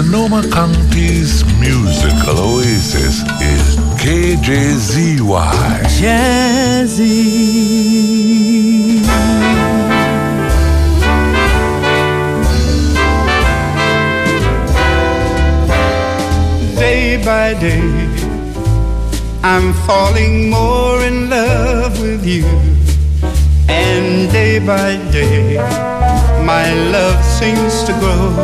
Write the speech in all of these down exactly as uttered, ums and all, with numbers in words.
Sonoma County's musical oasis is K J Z Y. Jazzy. Day by day, I'm falling more in love with you. And day by day, my love seems to grow.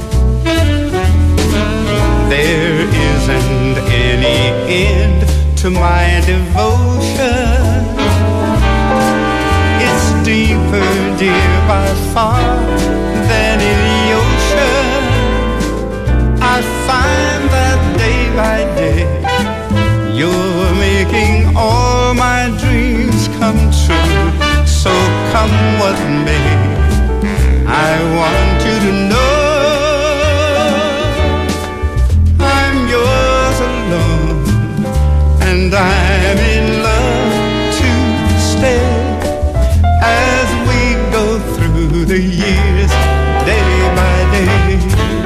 There isn't any end to my devotion. It's deeper, dear, by far than any ocean. I find that day by day you're making all my dreams come true. So come what may, I want you to know I'm yours alone, and I'm in love to stay as we go through the years, day by day.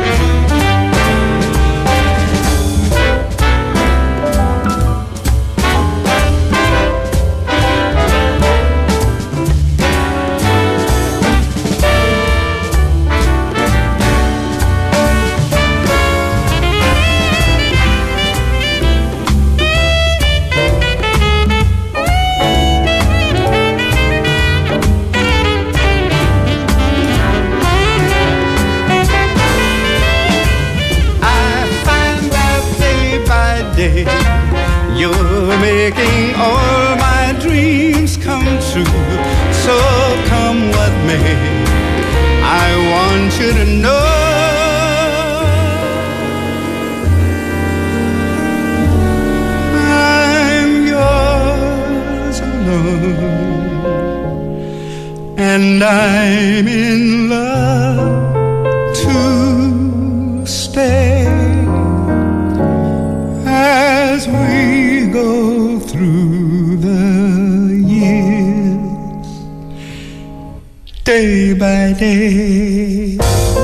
You're making all my dreams come true. So come what may, I want you to know I'm yours alone, and I'm in love to stay as we go through the years, day by day.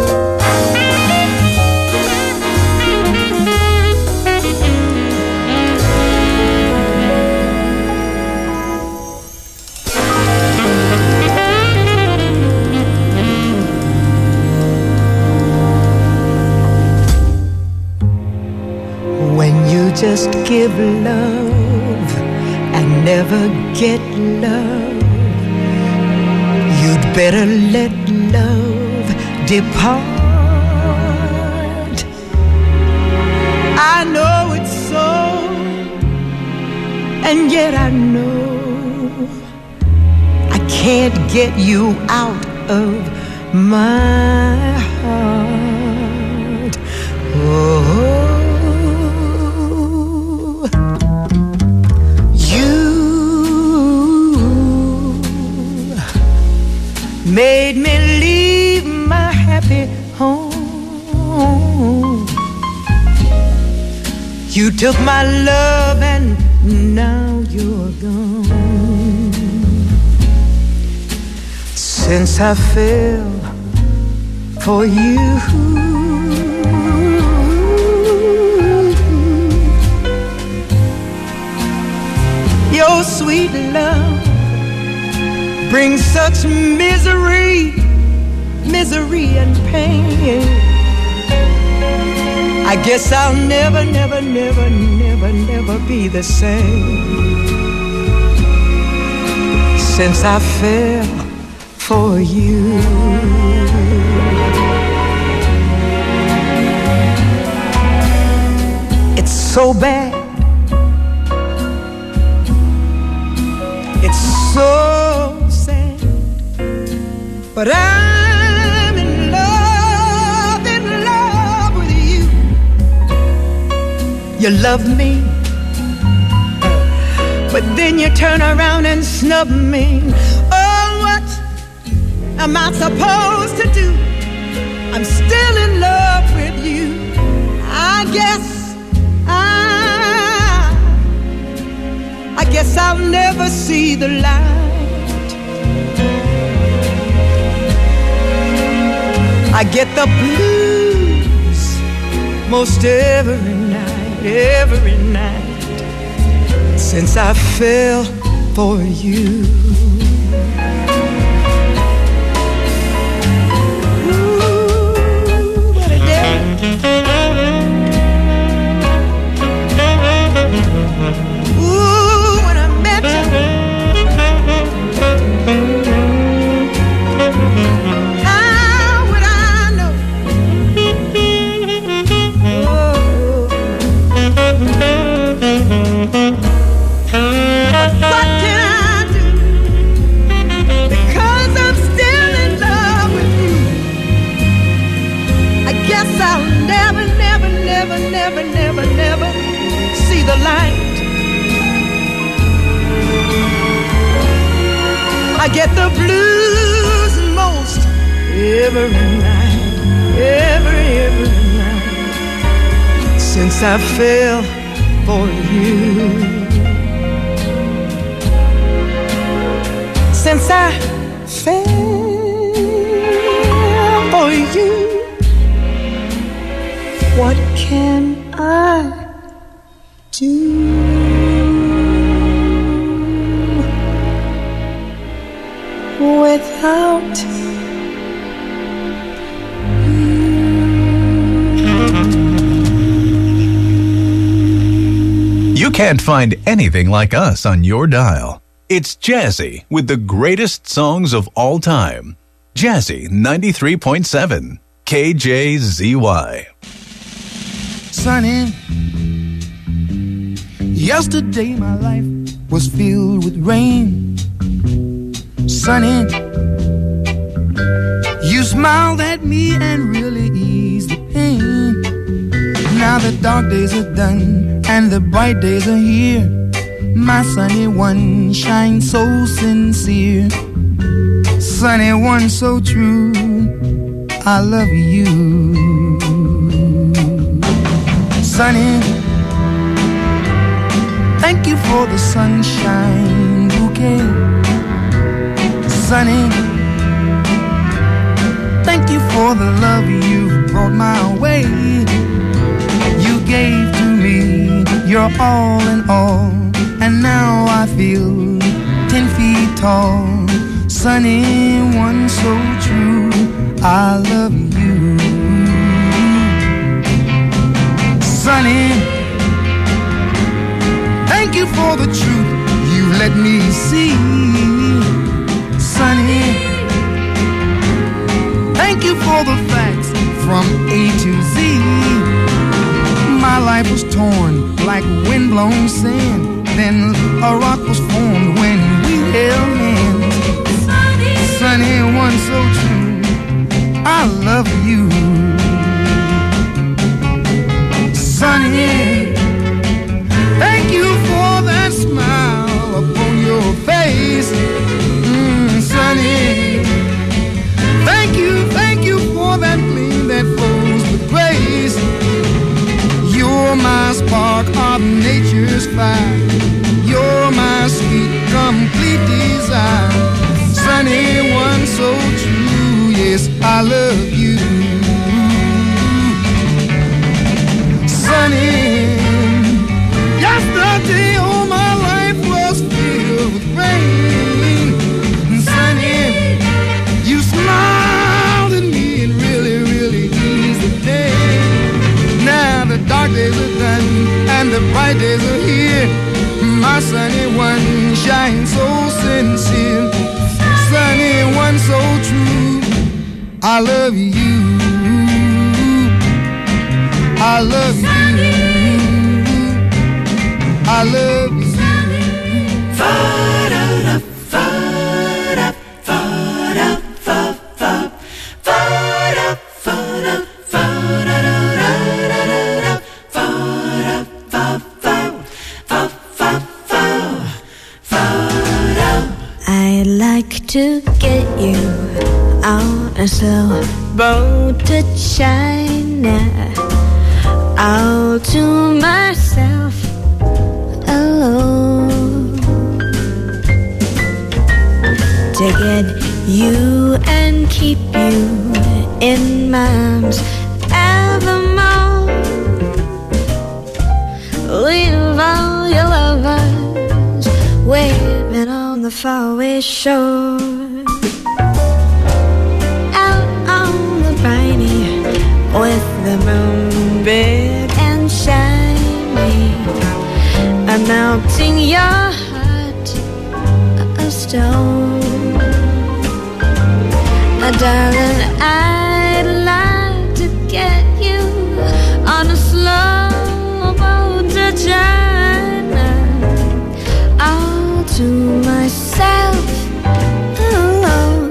Just give love and never get love. You'd better let love depart. I know it's so, and yet I know I can't get you out of my heart. Oh, made me leave my happy home. You took my love and now you're gone. Since I fell for you, your sweet love brings such misery, misery and pain. I guess I'll never, never, never, never, never be the same since I fell for you. It's so bad. It's so but I'm in love, in love with you. You love me, but then you turn around and snub me. Oh, what am I supposed to do? I'm still in love with you. I guess I, I guess I'll never see the light. I get the blues most every night, every night, since I fell for you. Ooh, what a day. Ooh, when I met you. Never, never, never see the light. I get the blues most every night, every, every night, since I fell for you. Since I fell for you. What can I do without you? You can't find anything like us on your dial. It's Jazzy with the greatest songs of all time. Jazzy ninety-three point seven, K J Z Y. Sunny, yesterday my life was filled with rain. Sunny, you smiled at me and really eased the pain. Now the dark days are done and the bright days are here. My sunny one shines so sincere. Sunny one so true, I love you. Sunny, thank you for the sunshine bouquet. Sunny, thank you for the love you brought my way. You gave to me your all in all, and now I feel ten feet tall. Sunny, one so true, I love you. Sunny, thank you for the truth you let me see. Sunny, thank you for the facts from A to Z. My life was torn like windblown sand, then a rock was formed when we held hands. Sunny, Sunny, one so true, I love you. Sunny, thank you for that smile upon your face. Mm, Sunny, thank you, thank you for that gleam that flows with grace. You're my spark of nature's fire. You're my sweet, complete desire. Sunny, one so true, yes, I love you. Sunny, yesterday all my life was filled with rain. Sunny, you smiled at me and really, really eased the day. Now the dark days are done and the bright days are here. My sunny one shines so sincere. Sunny one so true, I love you. I love you. I love you. Fa-da-da, fa-da, fa-da, fa, fa, fa-da, fa-da, fa-da-da-da-da-da-da, fa-da, fa, fa, fa, fa, fa, fa-da. I'd like to get you on a slow boat to China, all to myself alone, to get you and keep you in my arms evermore. leave all your lovers waving on the faraway shore. Out on the briny with the moon big and shiny, I'm melting your heart of stone. Uh, darling, I'd like to get you on a slow boat to China, all to myself alone.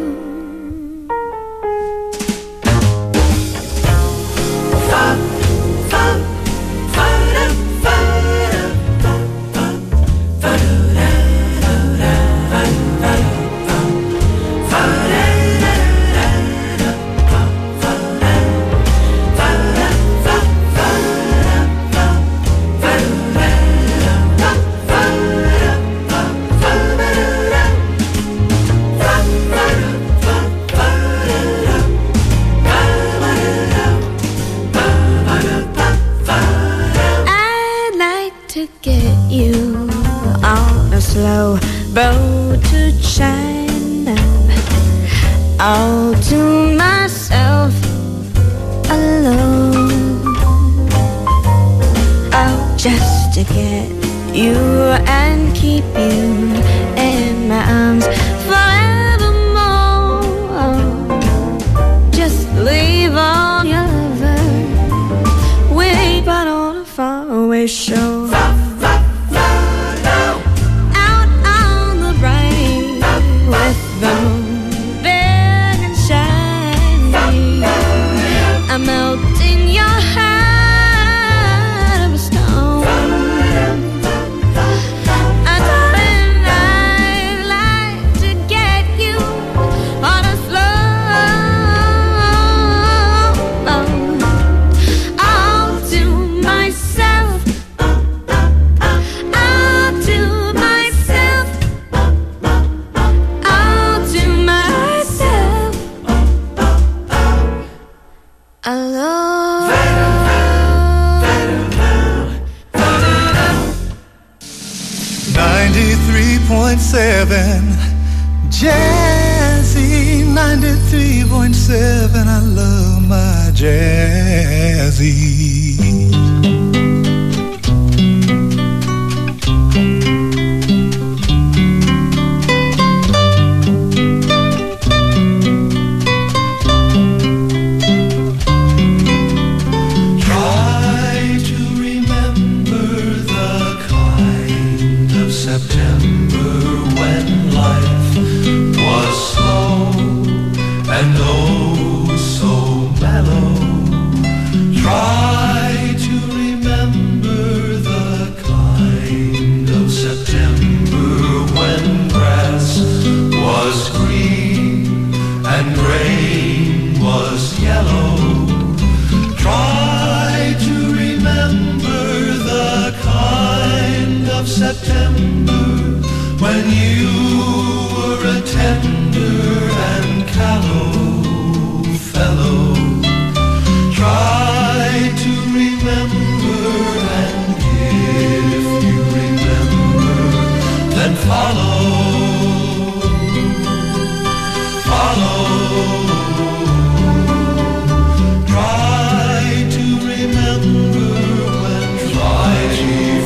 Slow boat to China, all to myself alone. Oh, just to get you and keep you in my arms forevermore. Just leave all your lovers wait on a faraway shore. The moon big and shiny, I'm melting your heart of stone. And darling, I'd like to get you on a slow boat, all to myself, all to myself. ninety-three point seven Jazzy, ninety-three point seven, I love my Jazzy.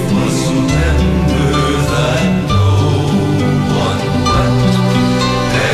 There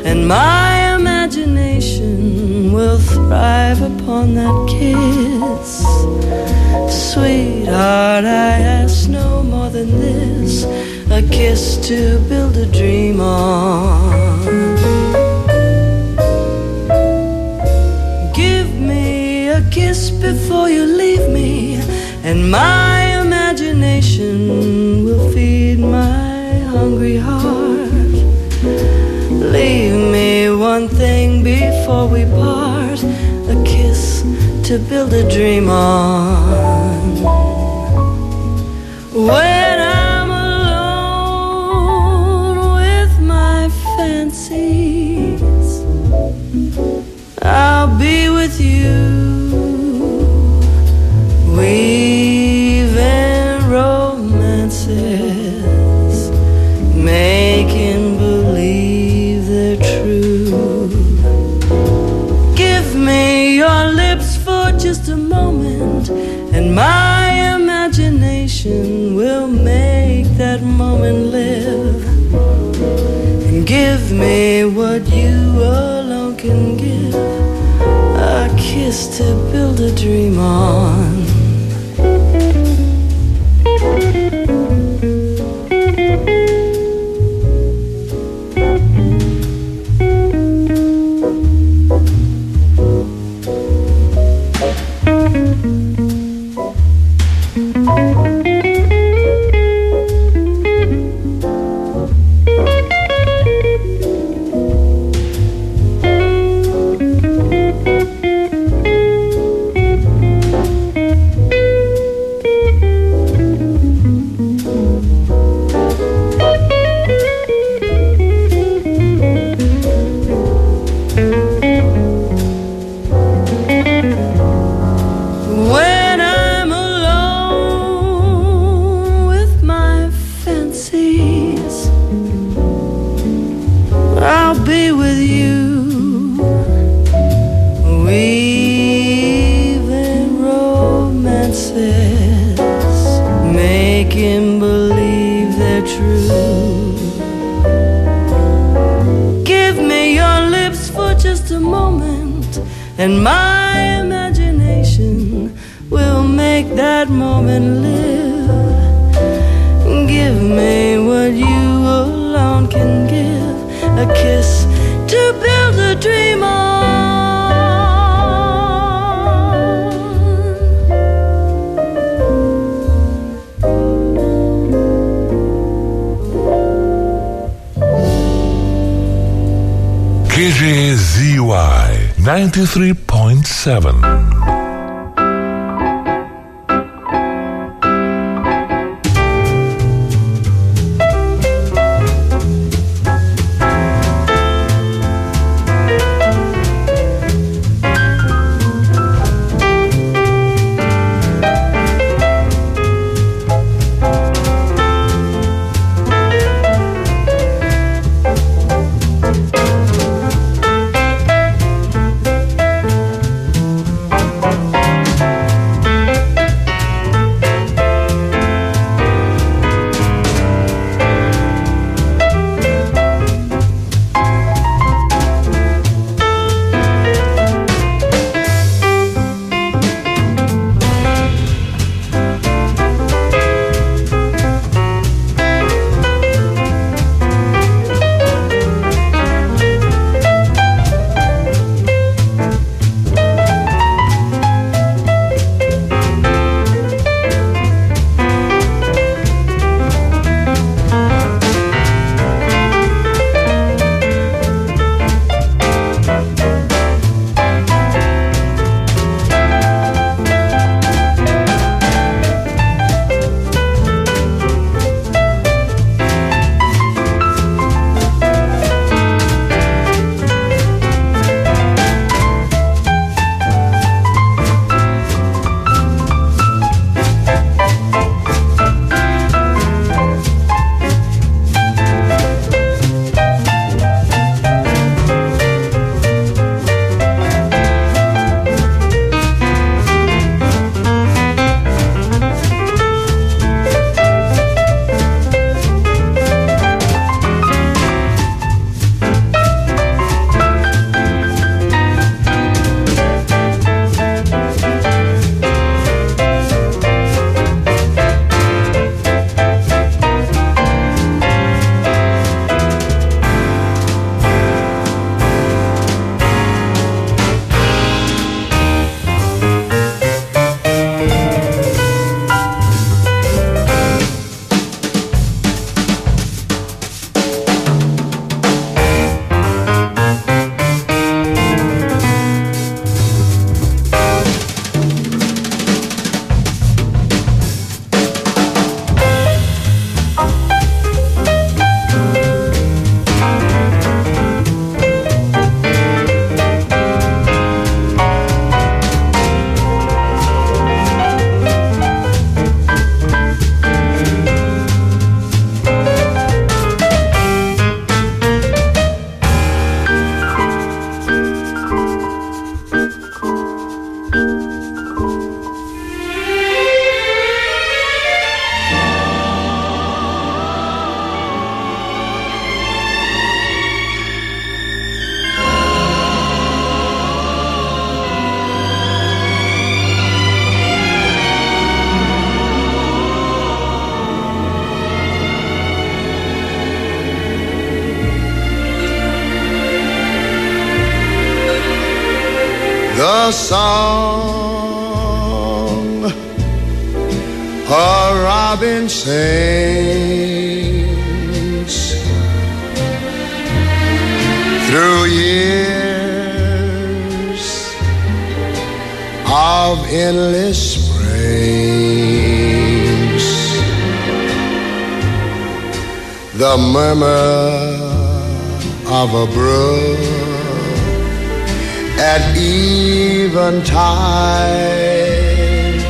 and my imagination will thrive upon that kiss. Sweetheart, I ask no more than this, a kiss to build a dream on. Give me a kiss before you leave me, and my imagination will feed my hungry heart. Leave me one thing before we part, a kiss to build a dream on. When I'm alone with my fancies, I'll be with you, weaving romances, making believe they're true. Give me your lips for just a moment, and my imagination will make that moment live. And give me what you alone can give, a kiss to build a dream on. And my imagination will make that moment live. Give me what you alone can give, a kiss to build a dream on. K J Z Y ninety-three point seven. the song a robin sings through years of endless springs. The murmur of a brook at eventide,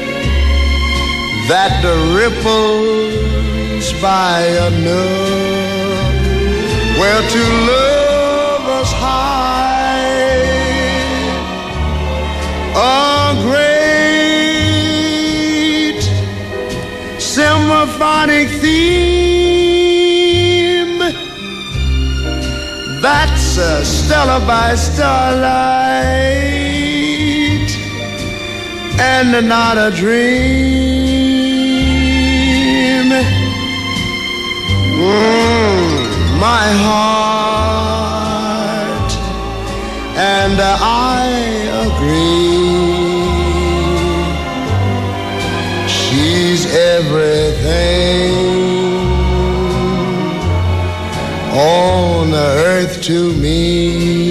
that the ripples by a nook where two lovers hide. A great symphonic theme that's a Stella by starlight and not a dream. Mm, my heart and I agree. She's everything on earth to me.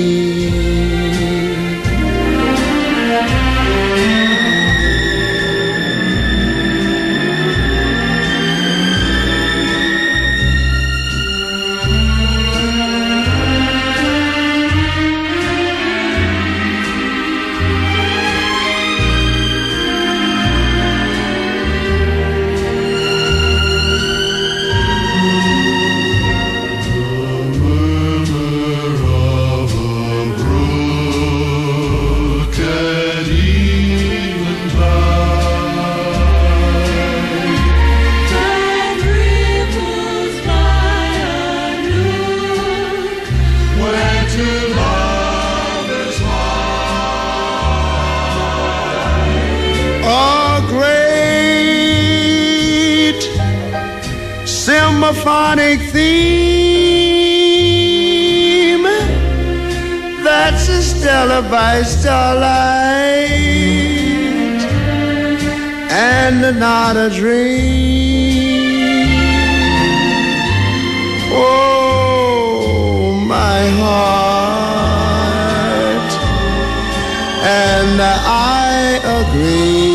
Symphonic theme that's a Stella by starlight and not a dream. Oh, my heart and I agree.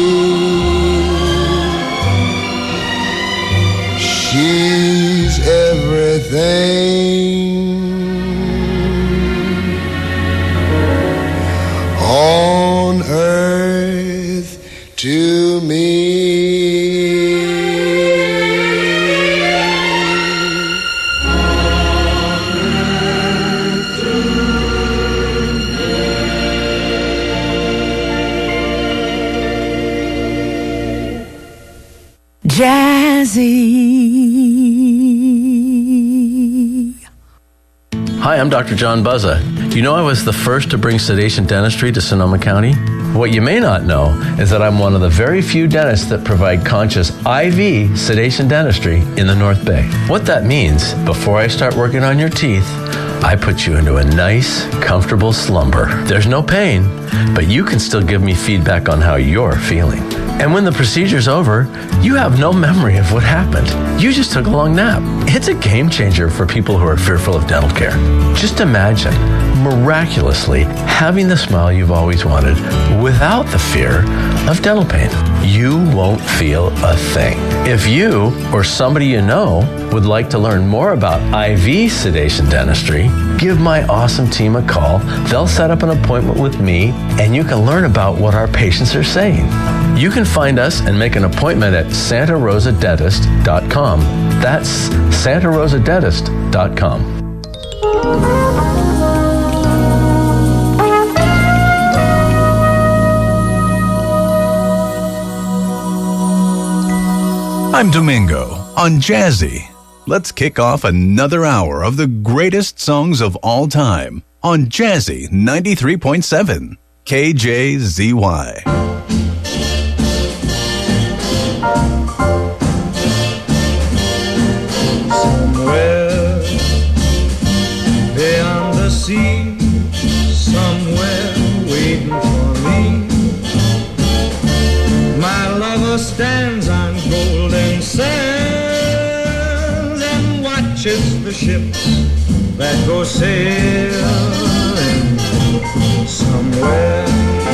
She's everything on earth to me. Jazzy. Hi, I'm Doctor John Buzza. You know I was the first to bring sedation dentistry to Sonoma County? What you may not know is that I'm one of the very few dentists that provide conscious I V sedation dentistry in the North Bay. What that means, before I start working on your teeth, I put you into a nice, comfortable slumber. There's no pain, but you can still give me feedback on how you're feeling. And when the procedure's over, you have no memory of what happened. You just took a long nap. It's a game changer for people who are fearful of dental care. Just imagine, miraculously, having the smile you've always wanted without the fear of dental pain. You won't feel a thing. If you or somebody you know would like to learn more about I V sedation dentistry, give my awesome team a call. They'll set up an appointment with me, and you can learn about what our patients are saying. You can find us and make an appointment at santa rosa dentist dot com. That's santa rosa dentist dot com. I'm Domingo on Jazzy. Let's kick off another hour of the greatest songs of all time on Jazzy ninety-three point seven K J Z Y. Somewhere beyond the sea, somewhere waiting for stands on golden sands and watches the ships that go sailing somewhere